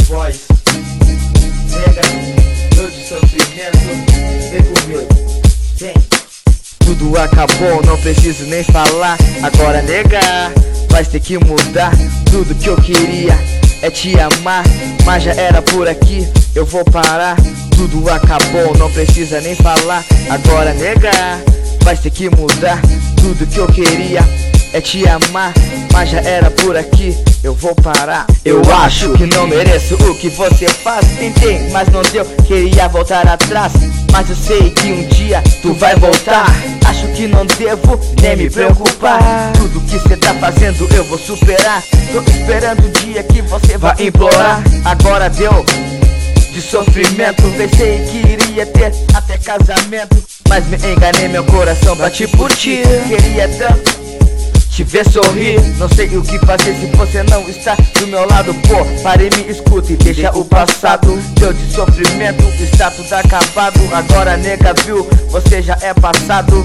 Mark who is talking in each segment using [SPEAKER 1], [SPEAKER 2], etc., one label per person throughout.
[SPEAKER 1] Boys. Nega, eu de sofrimento, vem comigo, vem. Tudo acabou, não preciso nem falar. Agora nega, vai ter que mudar. Tudo que eu queria é te amar, mas já era por aqui, eu vou parar. Tudo acabou, não precisa nem falar. Agora nega, vai ter que mudar. Tudo que eu queria é te amar, mas já era por aqui, eu vou parar. Eu acho que não mereço o que você faz. Tentei, mas não deu, queria voltar atrás, mas eu sei que um dia tu vai voltar. Acho que não devo nem me preocupar. Tudo que cê tá fazendo eu vou superar. Tô esperando o dia que você vai implorar. Agora deu de sofrimento. Pensei que iria ter até casamento, mas me enganei, meu coração bate por ti. Queria tanto te ver sorrir, não sei o que fazer se você não está do meu lado. Pô, pare, me escuta e deixa o passado. Deu de sofrimento, está tudo acabado. Agora nega viu, você já é passado.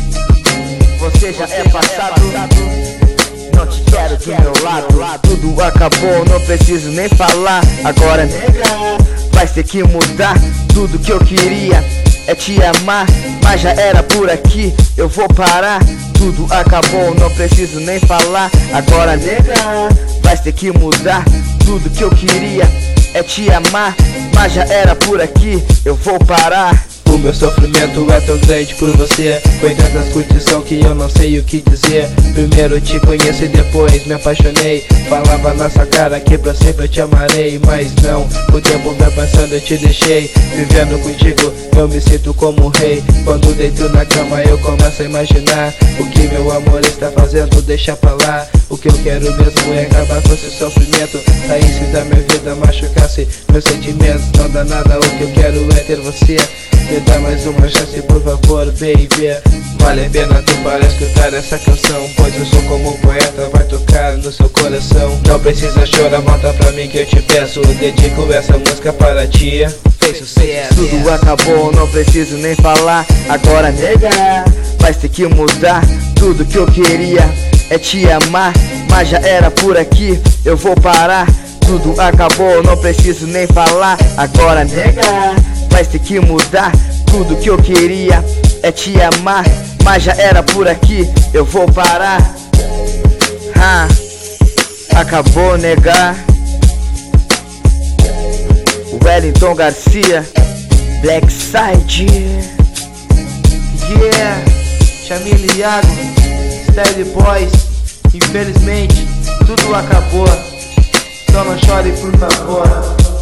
[SPEAKER 1] Você já é passado. Não te quero do meu lado. Tudo acabou, não preciso nem falar. Agora nega, vai ter que mudar. Tudo que eu queria é te amar, mas já era por aqui, eu vou parar. Tudo acabou, não preciso nem falar. Agora nega, vai ter que mudar. Tudo que eu queria é te amar, mas já era por aqui, eu vou parar.
[SPEAKER 2] O meu sofrimento é tão grande por você. Foi tantas curtição que eu não sei o que dizer. Primeiro te conheci e depois me apaixonei. Falava na sua cara que pra sempre eu te amarei, mas não, o tempo vai passando, eu te deixei. Vivendo contigo eu me sinto como um rei. Quando deito na cama eu começo a imaginar o que meu amor está fazendo, deixa pra lá. O que eu quero mesmo é acabar com esse sofrimento. Saísse da minha vida, machucasse meus sentimentos. Não dá nada, o que eu quero é ter você. Me dá mais uma chance por favor, baby. Vale a pena tu para escutar essa canção, pois eu sou como um poeta, vai tocar no seu coração. Não precisa chorar, volta pra mim que eu te peço. Dedico essa música para ti, fez sucesso.
[SPEAKER 1] Tudo acabou, não preciso nem falar. Agora nega, vai ter que mudar. Tudo que eu queria é te amar, mas já era por aqui, eu vou parar. Tudo acabou, não preciso nem falar. Agora nega, vai ter que mudar. Tudo que eu queria é te amar, mas já era por aqui, eu vou parar. Acabou nega. Wellington Garcia, Blackside.
[SPEAKER 2] Yeah, Chamille Iago, Style Boys. Infelizmente, tudo acabou. Só não chore por favor.